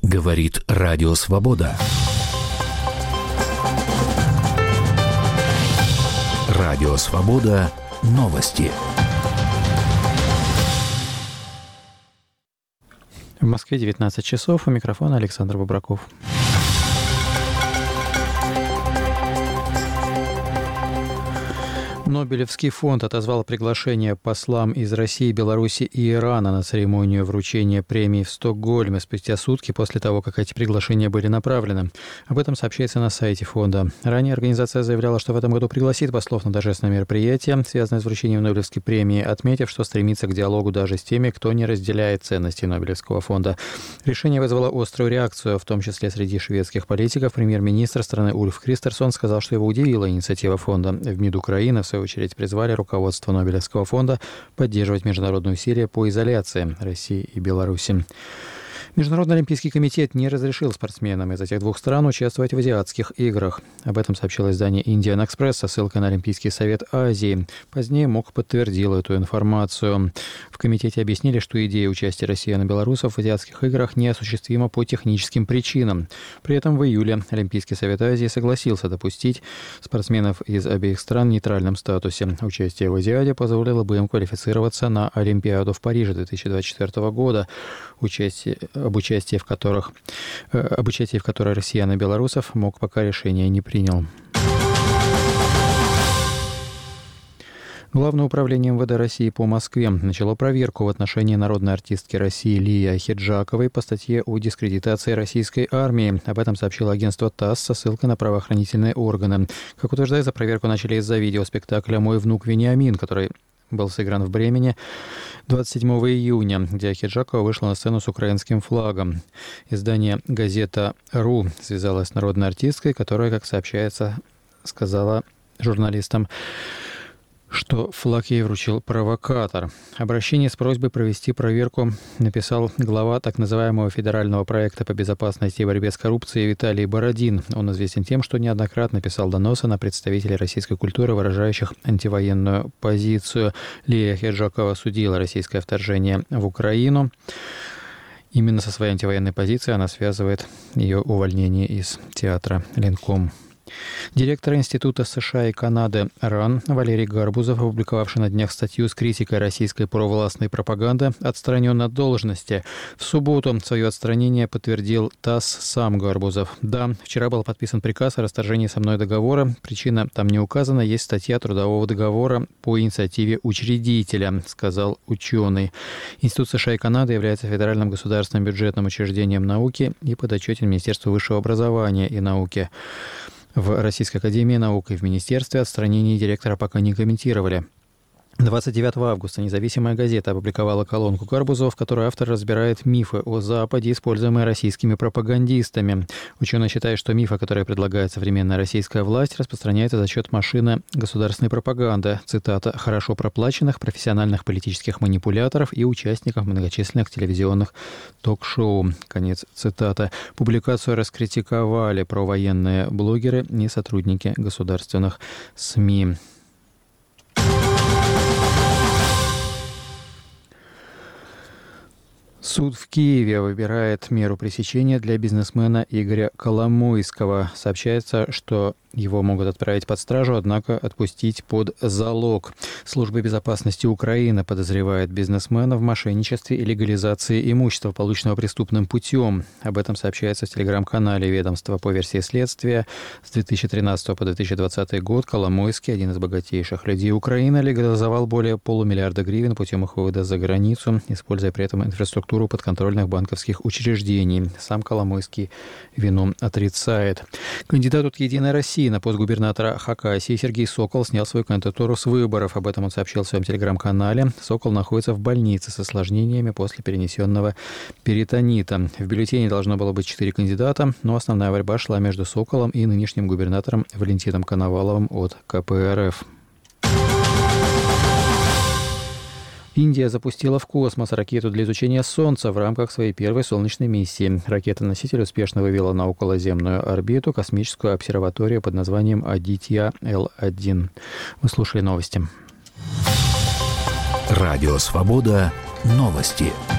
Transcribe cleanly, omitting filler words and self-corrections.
Говорит Радио Свобода. Радио Свобода. Новости. В Москве 19 часов. У микрофона Александр Бобраков. Нобелевский фонд отозвал приглашение послам из России, Беларуси и Ирана на церемонию вручения премии в Стокгольме спустя сутки после того, как эти приглашения были направлены. Об этом сообщается на сайте фонда. Ранее организация заявляла, что в этом году пригласит послов на торжественное мероприятие, связанное с вручением Нобелевской премии, отметив, что стремится к диалогу даже с теми, кто не разделяет ценности Нобелевского фонда. Решение вызвало острую реакцию, в том числе среди шведских политиков. Премьер-министр страны Ульф Кристерсон сказал, что его удивила инициатива фонда. В МИД Украины, в свою очередь, призвали руководство Нобелевского фонда поддерживать международные усилия по изоляции России и Беларуси. Международный олимпийский комитет не разрешил спортсменам из этих двух стран участвовать в азиатских играх. Об этом сообщило издание Indian Express со ссылкой на Олимпийский совет Азии. Позднее МОК подтвердил эту информацию. В комитете объяснили, что идея участия россиян и белорусов в азиатских играх неосуществима по техническим причинам. При этом в июле Олимпийский совет Азии согласился допустить спортсменов из обеих стран в нейтральном статусе. Участие в Азиаде позволило бы им квалифицироваться на Олимпиаду в Париже 2024 года. Об участии в которой россиян и белорусов МОК пока решения не принял. Главное управление МВД России по Москве начало проверку в отношении народной артистки России Лии Ахеджаковой по статье о дискредитации российской армии. Об этом сообщило агентство ТАСС со ссылкой на правоохранительные органы. Как утверждается, проверку начали из-за видеоспектакля «Мой внук Вениамин», который был сыгран в Бремени 27 июня, где Ахеджакова вышла на сцену с украинским флагом. Издание «Газета.ру» связалось с народной артисткой, которая, как сообщается, сказала журналистам, что флаг ей вручил провокатор. Обращение с просьбой провести проверку написал глава так называемого федерального проекта по безопасности и борьбе с коррупцией Виталий Бородин. Он известен тем, что неоднократно писал доносы на представителей российской культуры, выражающих антивоенную позицию. Лия Ахеджакова осудила российское вторжение в Украину. Именно со своей антивоенной позицией она связывает ее увольнение из театра Ленком. Директор Института США и Канады РАН Валерий Гарбузов, опубликовавший на днях статью с критикой российской провластной пропаганды, отстранен от должности. В субботу свое отстранение подтвердил ТАСС сам Гарбузов. Да, вчера был подписан приказ о расторжении со мной договора. Причина там не указана. Есть статья трудового договора по инициативе учредителя, сказал ученый. Институт США и Канады является федеральным государственным бюджетным учреждением науки и подотчетен Министерству высшего образования и науки. В Российской академии наук и в Министерстве отстранение директора пока не комментировали. 29 августа независимая газета опубликовала колонку Гарбузова, в которой автор разбирает мифы о Западе, используемые российскими пропагандистами. Ученый считает, что мифы, которые предлагает современная российская власть, распространяются за счет машины государственной пропаганды. Цитата: «хорошо проплаченных профессиональных политических манипуляторов и участников многочисленных телевизионных ток-шоу». Конец цитаты. Публикацию раскритиковали провоенные блогеры и сотрудники государственных СМИ. Суд в Киеве выбирает меру пресечения для бизнесмена Игоря Коломойского. Сообщается, что его могут отправить под стражу, однако отпустить под залог. Служба безопасности Украины подозревает бизнесмена в мошенничестве и легализации имущества, полученного преступным путем. Об этом сообщается в телеграм-канале ведомства. По версии следствия, с 2013 по 2020 год Коломойский, один из богатейших людей Украины, легализовал более полумиллиарда гривен путем их вывода за границу, используя при этом инфраструктуру подконтрольных банковских учреждений. Сам Коломойский вину отрицает. Кандидат от «Единой России» на пост губернатора Хакасии Сергей Сокол снял свою кандидатуру с выборов. Об этом он сообщил в своем телеграм-канале. Сокол находится в больнице с осложнениями после перенесенного перитонита. В бюллетене должно было быть 4 кандидата, но основная борьба шла между Соколом и нынешним губернатором Валентином Коноваловым от КПРФ. Индия запустила в космос ракету для изучения Солнца в рамках своей первой солнечной миссии. Ракета-носитель успешно вывела на околоземную орбиту космическую обсерваторию под названием Адитья-Л1. Вы слушали новости. Радио Свобода. Новости.